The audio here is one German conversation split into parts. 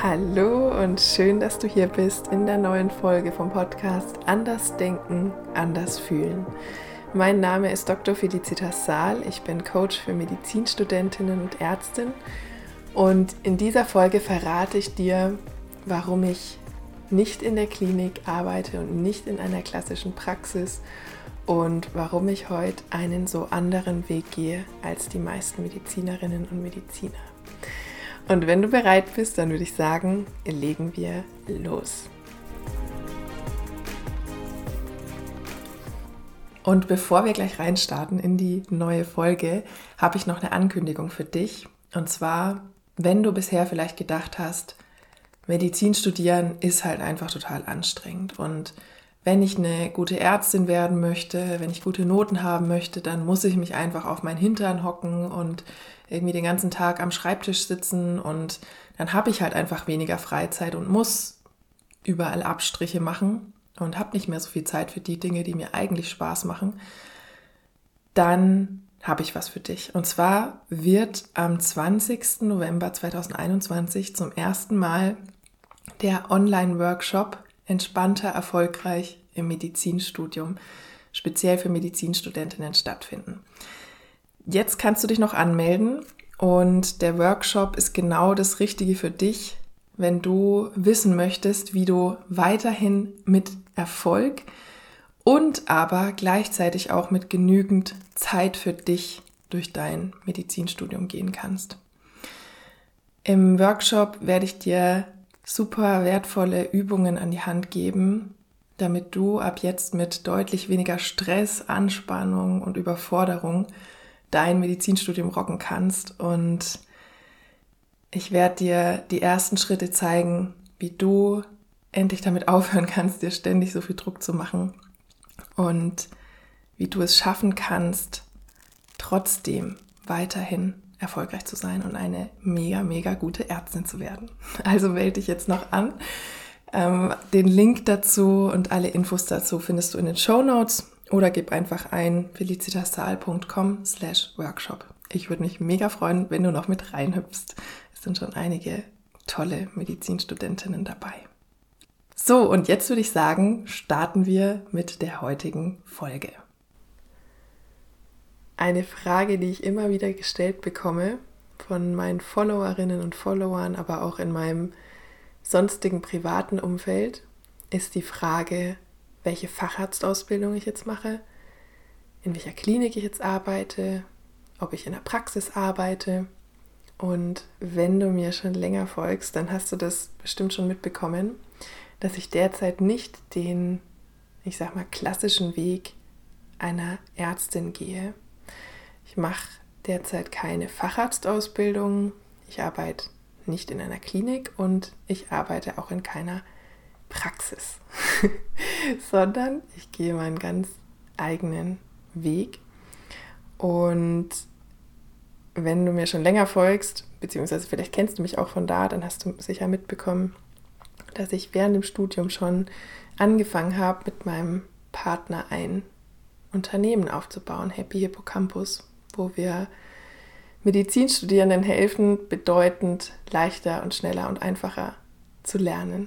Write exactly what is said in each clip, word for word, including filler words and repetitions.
Hallo und schön, dass du hier bist in der neuen Folge vom Podcast Anders Denken, Anders Fühlen. Mein Name ist Doktor Felicitas Saal, ich bin Coach für Medizinstudentinnen und Ärztin und in dieser Folge verrate ich dir, warum ich nicht in der Klinik arbeite und nicht in einer klassischen Praxis und warum ich heute einen so anderen Weg gehe als die meisten Medizinerinnen und Mediziner. Und wenn du bereit bist, dann würde ich sagen, legen wir los. Und bevor wir gleich reinstarten in die neue Folge, habe ich noch eine Ankündigung für dich. Und zwar, wenn du bisher vielleicht gedacht hast, Medizin studieren ist halt einfach total anstrengend. Und wenn ich eine gute Ärztin werden möchte, wenn ich gute Noten haben möchte, dann muss ich mich einfach auf meinen Hintern hocken und irgendwie den ganzen Tag am Schreibtisch sitzen und dann habe ich halt einfach weniger Freizeit und muss überall Abstriche machen und habe nicht mehr so viel Zeit für die Dinge, die mir eigentlich Spaß machen. Dann habe ich was für dich. Und zwar wird am zwanzigsten November zweitausendeinundzwanzig zum ersten Mal der Online-Workshop Entspannter, erfolgreich im Medizinstudium, speziell für Medizinstudentinnen stattfinden. Jetzt kannst du dich noch anmelden und der Workshop ist genau das Richtige für dich, wenn du wissen möchtest, wie du weiterhin mit Erfolg und aber gleichzeitig auch mit genügend Zeit für dich durch dein Medizinstudium gehen kannst. Im Workshop werde ich dir super wertvolle Übungen an die Hand geben, damit du ab jetzt mit deutlich weniger Stress, Anspannung und Überforderung dein Medizinstudium rocken kannst. Und ich werde dir die ersten Schritte zeigen, wie du endlich damit aufhören kannst, dir ständig so viel Druck zu machen und wie du es schaffen kannst, trotzdem weiterhin erfolgreich zu sein und eine mega, mega gute Ärztin zu werden. Also melde dich jetzt noch an. Ähm, den Link dazu und alle Infos dazu findest du in den Shownotes oder gib einfach ein felicitassaal.com slash workshop. Ich würde mich mega freuen, wenn du noch mit reinhüpfst. Es sind schon einige tolle Medizinstudentinnen dabei. So, und jetzt würde ich sagen, starten wir mit der heutigen Folge. Eine Frage, die ich immer wieder gestellt bekomme von meinen Followerinnen und Followern, aber auch in meinem sonstigen privaten Umfeld, ist die Frage, welche Facharztausbildung ich jetzt mache, in welcher Klinik ich jetzt arbeite, ob ich in der Praxis arbeite. Und wenn du mir schon länger folgst, dann hast du das bestimmt schon mitbekommen, dass ich derzeit nicht den, ich sag mal, klassischen Weg einer Ärztin gehe. Ich mache derzeit keine Facharztausbildung, ich arbeite nicht in einer Klinik und ich arbeite auch in keiner Praxis, sondern ich gehe meinen ganz eigenen Weg. Und wenn du mir schon länger folgst, beziehungsweise vielleicht kennst du mich auch von da, dann hast du sicher mitbekommen, dass ich während dem Studium schon angefangen habe, mit meinem Partner ein Unternehmen aufzubauen, Happy Hippocampus, wo wir Medizinstudierenden helfen, bedeutend leichter und schneller und einfacher zu lernen.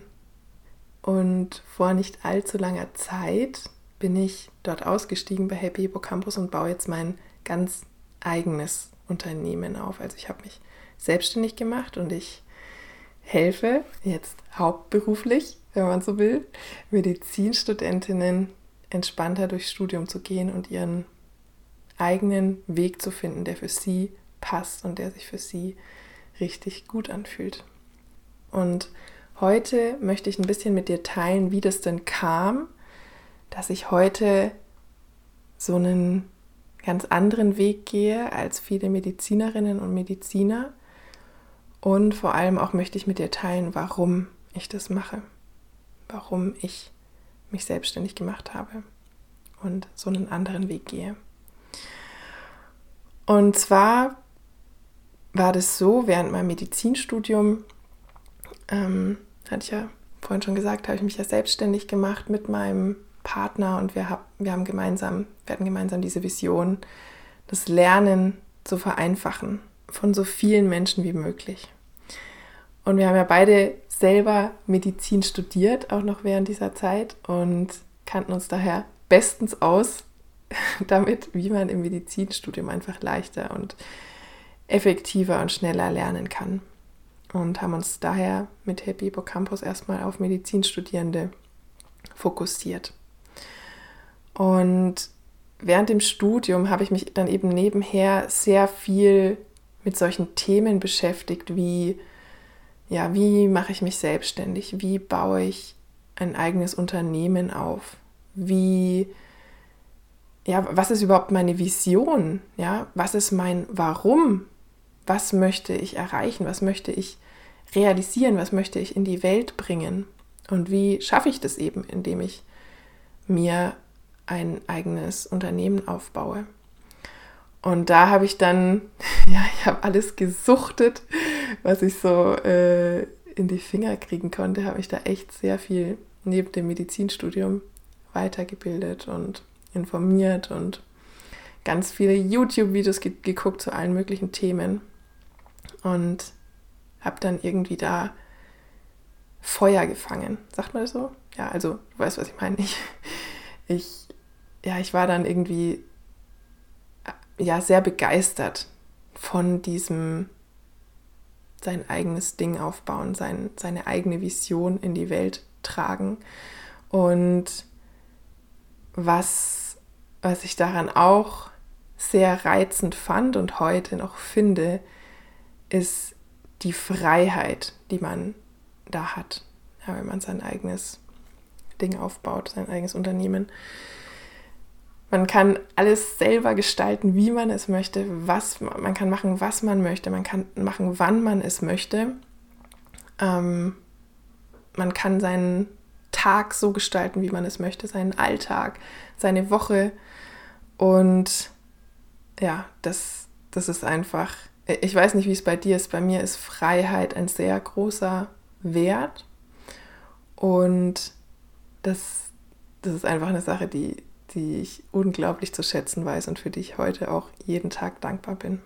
Und vor nicht allzu langer Zeit bin ich dort ausgestiegen bei Happy Hippocampus und baue jetzt mein ganz eigenes Unternehmen auf. Also ich habe mich selbstständig gemacht und ich helfe jetzt hauptberuflich, wenn man so will, Medizinstudentinnen entspannter durchs Studium zu gehen und ihren eigenen Weg zu finden, der für sie passt und der sich für sie richtig gut anfühlt. Und heute möchte ich ein bisschen mit dir teilen, wie das denn kam, dass ich heute so einen ganz anderen Weg gehe als viele Medizinerinnen und Mediziner. Und vor allem auch möchte ich mit dir teilen, warum ich das mache, warum ich mich selbstständig gemacht habe und so einen anderen Weg gehe. Und zwar war das so, während meinem Medizinstudium, ähm, hatte ich ja vorhin schon gesagt, habe ich mich ja selbstständig gemacht mit meinem Partner und wir, hab, wir haben gemeinsam, wir hatten gemeinsam diese Vision, das Lernen zu vereinfachen von so vielen Menschen wie möglich. Und wir haben ja beide selber Medizin studiert, auch noch während dieser Zeit, und kannten uns daher bestens aus damit, wie man im Medizinstudium einfach leichter und effektiver und schneller lernen kann. Und haben uns daher mit Happy Hippocampus erstmal auf Medizinstudierende fokussiert. Und während dem Studium habe ich mich dann eben nebenher sehr viel mit solchen Themen beschäftigt, wie, ja, wie mache ich mich selbstständig, wie baue ich ein eigenes Unternehmen auf, wie, ja, was ist überhaupt meine Vision, ja, was ist mein Warum, was möchte ich erreichen, was möchte ich realisieren, was möchte ich in die Welt bringen und wie schaffe ich das eben, indem ich mir ein eigenes Unternehmen aufbaue. Und da habe ich dann, ja, ich habe alles gesuchtet, was ich so äh, in die Finger kriegen konnte, habe ich da echt sehr viel neben dem Medizinstudium weitergebildet und informiert und ganz viele YouTube-Videos ge- geguckt zu allen möglichen Themen und habe dann irgendwie da Feuer gefangen. Sagt man das so? Ja, also du weißt, was ich meine. Ich, ich, ja, ich war dann irgendwie ja, sehr begeistert von diesem sein eigenes Ding aufbauen, sein, seine eigene Vision in die Welt tragen. Und was, was ich daran auch sehr reizend fand und heute noch finde, ist die Freiheit, die man da hat, ja, wenn man sein eigenes Ding aufbaut, sein eigenes Unternehmen. Man kann alles selber gestalten, wie man es möchte, was man kann machen, was man möchte, man kann machen, wann man es möchte. Ähm, man kann seinen Tag so gestalten, wie man es möchte, seinen Alltag, seine Woche. Und ja, das, das ist einfach, ich weiß nicht, wie es bei dir ist, bei mir ist Freiheit ein sehr großer Wert. Und das, das ist einfach eine Sache, die die ich unglaublich zu schätzen weiß und für die ich heute auch jeden Tag dankbar bin.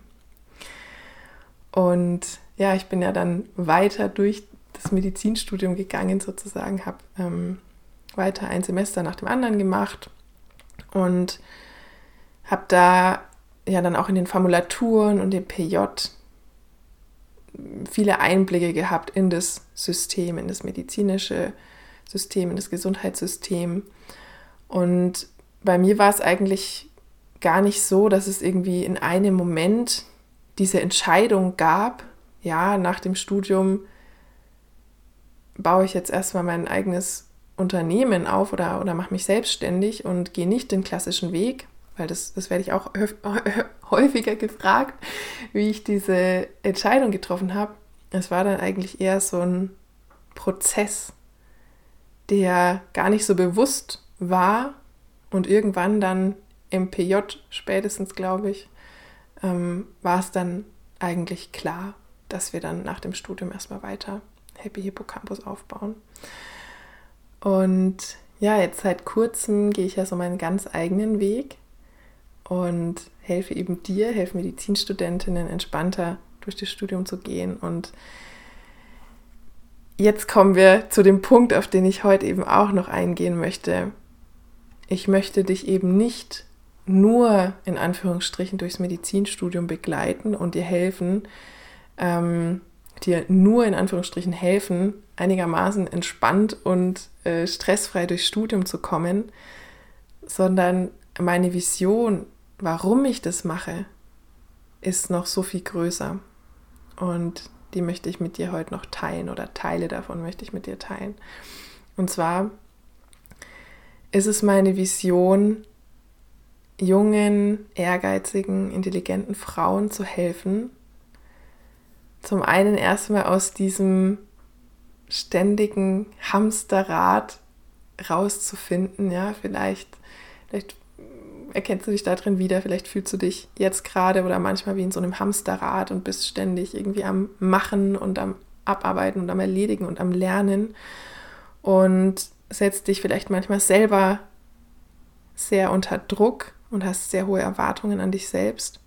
Und ja, ich bin ja dann weiter durch das Medizinstudium gegangen sozusagen, habe ähm, weiter ein Semester nach dem anderen gemacht und habe da ja dann auch in den Formulaturen und dem P J viele Einblicke gehabt in das System, in das medizinische System, in das Gesundheitssystem. Und bei mir war es eigentlich gar nicht so, dass es irgendwie in einem Moment diese Entscheidung gab, ja, nach dem Studium baue ich jetzt erstmal mein eigenes Unternehmen auf oder, oder mache mich selbstständig und gehe nicht den klassischen Weg, weil das, das werde ich auch häufiger gefragt, wie ich diese Entscheidung getroffen habe. Es war dann eigentlich eher so ein Prozess, der gar nicht so bewusst war. Und irgendwann dann im P J spätestens, glaube ich, ähm, war es dann eigentlich klar, dass wir dann nach dem Studium erstmal weiter Happy Hippocampus aufbauen. Und ja, jetzt seit kurzem gehe ich ja so meinen ganz eigenen Weg und helfe eben dir, helfe Medizinstudentinnen entspannter durch das Studium zu gehen. Und jetzt kommen wir zu dem Punkt, auf den ich heute eben auch noch eingehen möchte. Ich möchte dich eben nicht nur in Anführungsstrichen durchs Medizinstudium begleiten und dir helfen, ähm, dir nur in Anführungsstrichen helfen, einigermaßen entspannt und äh, stressfrei durchs Studium zu kommen, sondern meine Vision, warum ich das mache, ist noch so viel größer. Und die möchte ich mit dir heute noch teilen oder Teile davon möchte ich mit dir teilen. Und zwar ist es meine Vision, jungen, ehrgeizigen, intelligenten Frauen zu helfen, zum einen erstmal aus diesem ständigen Hamsterrad rauszufinden, ja, vielleicht, vielleicht erkennst du dich da drin wieder, vielleicht fühlst du dich jetzt gerade oder manchmal wie in so einem Hamsterrad und bist ständig irgendwie am Machen und am Abarbeiten und am Erledigen und am Lernen und setzt dich vielleicht manchmal selber sehr unter Druck und hast sehr hohe Erwartungen an dich selbst.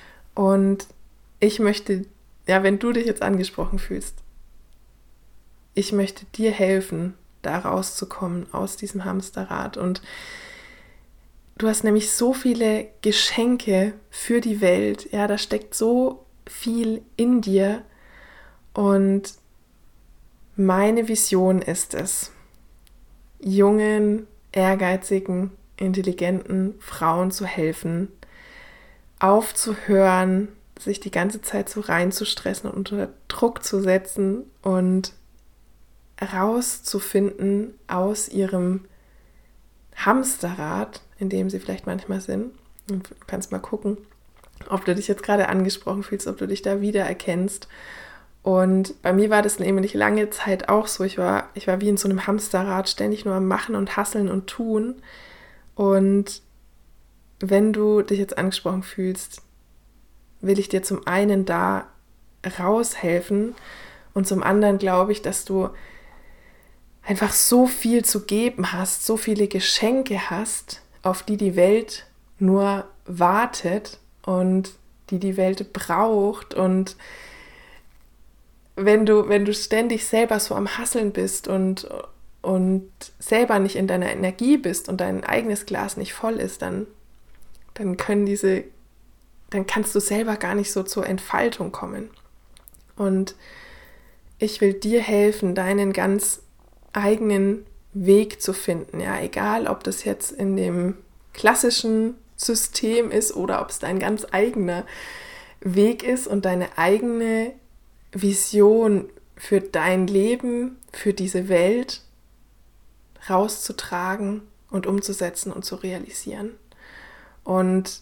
Und ich möchte, ja, wenn du dich jetzt angesprochen fühlst, ich möchte dir helfen, da rauszukommen aus diesem Hamsterrad. Und du hast nämlich so viele Geschenke für die Welt. Ja, da steckt so viel in dir. Und meine Vision ist es, jungen, ehrgeizigen, intelligenten Frauen zu helfen, aufzuhören, sich die ganze Zeit so reinzustressen und unter Druck zu setzen und rauszufinden aus ihrem Hamsterrad, in dem sie vielleicht manchmal sind. Und du kannst mal gucken, ob du dich jetzt gerade angesprochen fühlst, ob du dich da wiedererkennst. Und bei mir war das nämlich lange Zeit auch so. Ich war, ich war wie in so einem Hamsterrad, ständig nur am Machen und Hasseln und Tun. Und wenn du dich jetzt angesprochen fühlst, will ich dir zum einen da raushelfen und zum anderen glaube ich, dass du einfach so viel zu geben hast, so viele Geschenke hast, auf die die Welt nur wartet und die die Welt braucht. Und wenn du, wenn du ständig selber so am Hasseln bist und, und selber nicht in deiner Energie bist und dein eigenes Glas nicht voll ist, dann, dann können diese, dann kannst du selber gar nicht so zur Entfaltung kommen. Und ich will dir helfen, deinen ganz eigenen Weg zu finden. Ja, egal, ob das jetzt in dem klassischen System ist oder ob es dein ganz eigener Weg ist und deine eigene Vision für dein Leben, für diese Welt rauszutragen und umzusetzen und zu realisieren. Und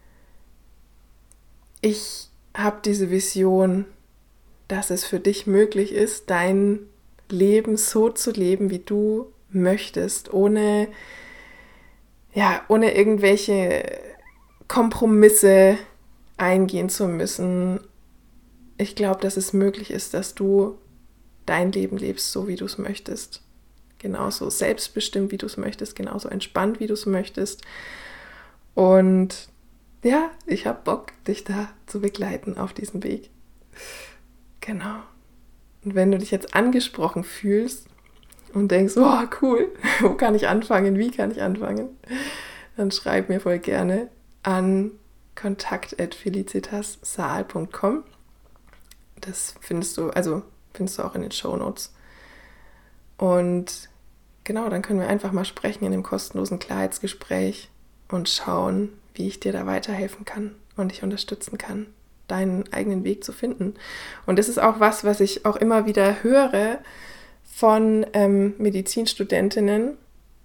ich habe diese Vision, dass es für dich möglich ist, dein Leben so zu leben, wie du möchtest, ohne, ja, ohne irgendwelche Kompromisse eingehen zu müssen. Ich glaube, dass es möglich ist, dass du dein Leben lebst, so wie du es möchtest. Genauso selbstbestimmt, wie du es möchtest, genauso entspannt, wie du es möchtest. Und ja, ich habe Bock, dich da zu begleiten auf diesem Weg. Genau. Und wenn du dich jetzt angesprochen fühlst und denkst, oh cool, wo kann ich anfangen, wie kann ich anfangen, dann schreib mir voll gerne an kontakt at felicitas saal punkt com. Das findest du, also findest du auch in den Shownotes. Und genau, dann können wir einfach mal sprechen in dem kostenlosen Klarheitsgespräch und schauen, wie ich dir da weiterhelfen kann und dich unterstützen kann, deinen eigenen Weg zu finden. Und das ist auch was, was ich auch immer wieder höre von ähm, Medizinstudentinnen,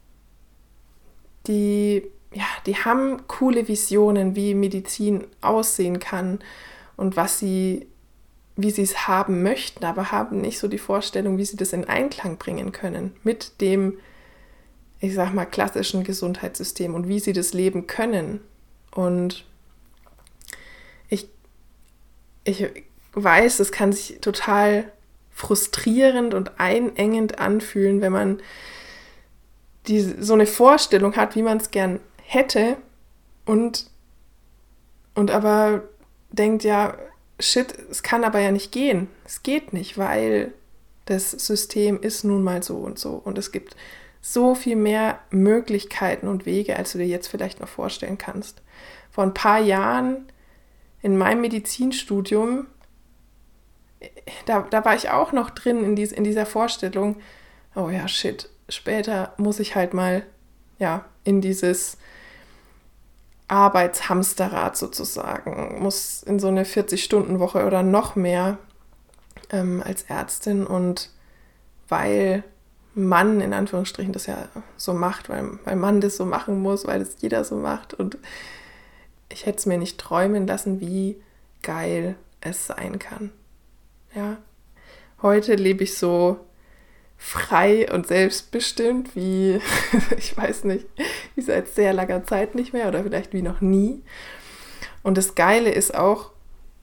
die, ja, die haben coole Visionen, wie Medizin aussehen kann und was sie, wie sie es haben möchten, aber haben nicht so die Vorstellung, wie sie das in Einklang bringen können mit dem, ich sag mal, klassischen Gesundheitssystem und wie sie das leben können. Und ich Ich weiß, es kann sich total frustrierend und einengend anfühlen, wenn man die, so eine Vorstellung hat, wie man es gern hätte und, und aber denkt, ja, shit, es kann aber ja nicht gehen. Es geht nicht, weil das System ist nun mal so und so. Und es gibt so viel mehr Möglichkeiten und Wege, als du dir jetzt vielleicht noch vorstellen kannst. Vor ein paar Jahren in meinem Medizinstudium, da, da war ich auch noch drin in, dies, in dieser Vorstellung, oh ja, shit, später muss ich halt mal ja, in dieses Arbeitshamsterrad sozusagen, muss in so eine vierzig-Stunden-Woche oder noch mehr ähm, als Ärztin. Und weil Mann in Anführungsstrichen das ja so macht, weil, weil Mann das so machen muss, weil das jeder so macht, und ich hätte es mir nicht träumen lassen, wie geil es sein kann. Ja, heute lebe ich so frei und selbstbestimmt wie, ich weiß nicht, wie seit sehr langer Zeit nicht mehr oder vielleicht wie noch nie. Und das Geile ist auch,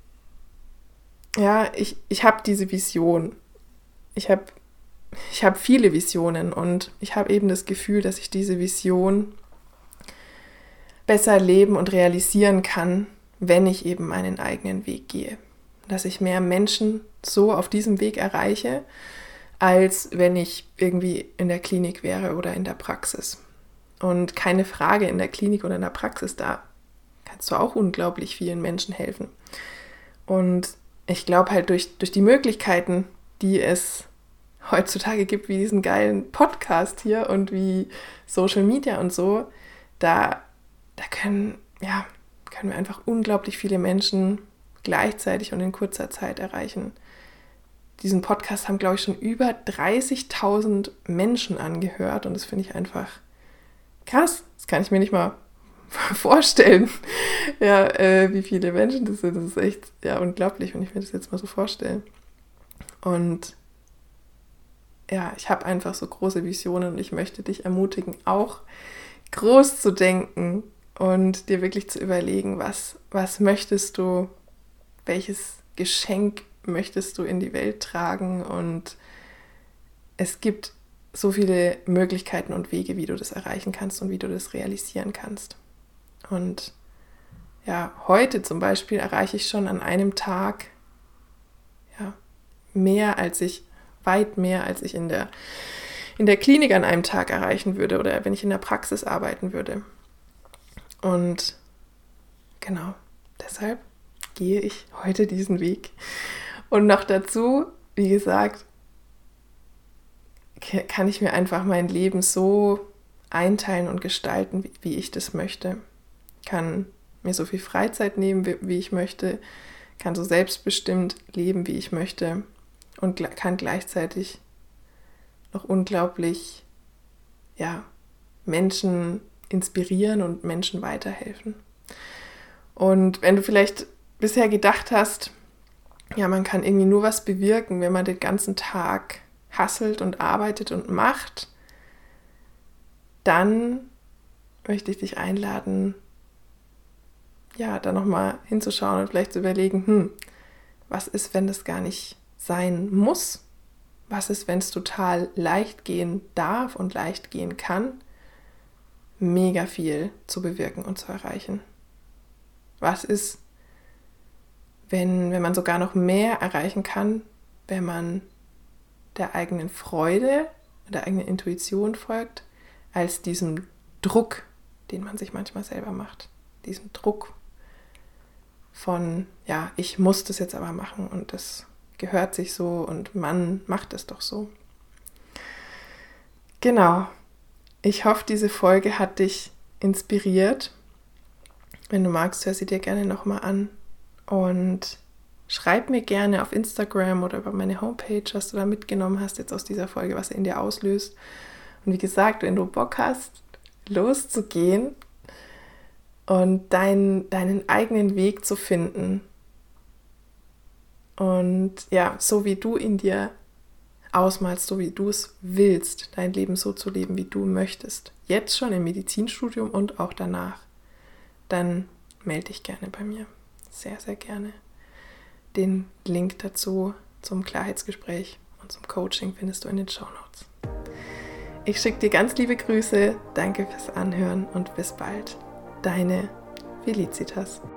ja, ich, ich habe diese Vision. Ich habe ich hab viele Visionen und ich habe eben das Gefühl, dass ich diese Vision besser leben und realisieren kann, wenn ich eben meinen eigenen Weg gehe. Dass ich mehr Menschen so auf diesem Weg erreiche, als wenn ich irgendwie in der Klinik wäre oder in der Praxis. Und keine Frage, in der Klinik oder in der Praxis, da kannst du auch unglaublich vielen Menschen helfen. Und ich glaube halt durch, durch die Möglichkeiten, die es heutzutage gibt, wie diesen geilen Podcast hier und wie Social Media und so, da, da können, ja, können wir einfach unglaublich viele Menschen gleichzeitig und in kurzer Zeit erreichen. Diesen Podcast haben, glaube ich, schon über dreißigtausend Menschen angehört und das finde ich einfach krass. Das kann ich mir nicht mal vorstellen, ja, äh, wie viele Menschen das sind. Das ist echt ja, unglaublich, wenn ich mir das jetzt mal so vorstelle. Und ja, ich habe einfach so große Visionen und ich möchte dich ermutigen, auch groß zu denken und dir wirklich zu überlegen, was, was möchtest du, welches Geschenk möchtest du in die Welt tragen, und es gibt so viele Möglichkeiten und Wege, wie du das erreichen kannst und wie du das realisieren kannst. Und ja, heute zum Beispiel erreiche ich schon an einem Tag ja, mehr als ich, weit mehr als ich in der, in der Klinik an einem Tag erreichen würde oder wenn ich in der Praxis arbeiten würde. Und genau, deshalb gehe ich heute diesen Weg. Und noch dazu, wie gesagt, kann ich mir einfach mein Leben so einteilen und gestalten, wie, wie ich das möchte. Kann mir so viel Freizeit nehmen, wie, wie ich möchte, kann so selbstbestimmt leben, wie ich möchte und gl- kann gleichzeitig noch unglaublich ja, Menschen inspirieren und Menschen weiterhelfen. Und wenn du vielleicht bisher gedacht hast, ja, man kann irgendwie nur was bewirken, wenn man den ganzen Tag hasselt und arbeitet und macht, dann möchte ich dich einladen, ja, da nochmal hinzuschauen und vielleicht zu überlegen, hm, was ist, wenn das gar nicht sein muss? Was ist, wenn es total leicht gehen darf und leicht gehen kann, mega viel zu bewirken und zu erreichen? Was ist, wenn, wenn man sogar noch mehr erreichen kann, wenn man der eigenen Freude, der eigenen Intuition folgt, als diesem Druck, den man sich manchmal selber macht. Diesen Druck von, ja, ich muss das jetzt aber machen und das gehört sich so und man macht es doch so. Genau. Ich hoffe, diese Folge hat dich inspiriert. Wenn du magst, hör sie dir gerne nochmal an und schreib mir gerne auf Instagram oder über meine Homepage, was du da mitgenommen hast jetzt aus dieser Folge, was er in dir auslöst. Und wie gesagt, wenn du Bock hast, loszugehen und dein, deinen eigenen Weg zu finden und ja, so wie du in dir ausmalst, so wie du es willst, dein Leben so zu leben, wie du möchtest, jetzt schon im Medizinstudium und auch danach, dann melde dich gerne bei mir. Sehr, sehr gerne. Den Link dazu zum Klarheitsgespräch und zum Coaching findest du in den Shownotes. Ich schicke dir ganz liebe Grüße, danke fürs Anhören und bis bald. Deine Felicitas.